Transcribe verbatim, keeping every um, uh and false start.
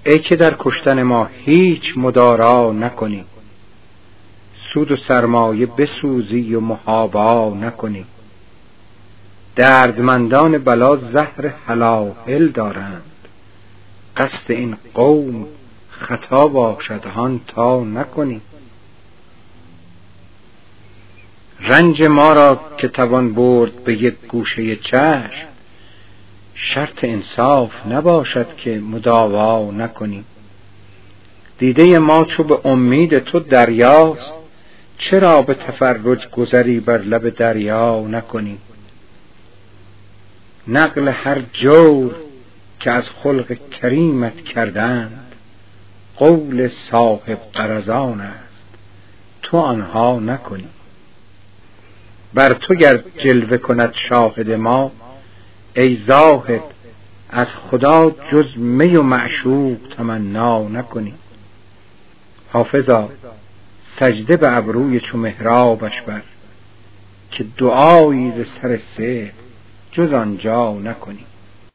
ای که در کشتن ما هیچ مدارا نکنی، سود و سرمایه بسوزی و محابا نکنی. دردمندان بلا زهر هلاهل دارند، قصد این قوم خطا باشد هان تا نکنی. رنج ما را که توان برد به یک گوشه چشم، شرط انصاف نباشد که مداوا نکنی. دیده ما چو به امید تو دریاست، چرا به تفرج گذری بر لب دریا نکنی. نقل هر جور که از خلق کریمت کردند، قول صاحب غرضان است تو آنها نکنی. بر تو گر جلوه کند شاهد ما، ای زاهد از خدا جز می و معشوق تمنا نکنی. حافظا سجده به ابروی چو محرابش بر، که دعایی ز سر صدق جز آنجا نکنی.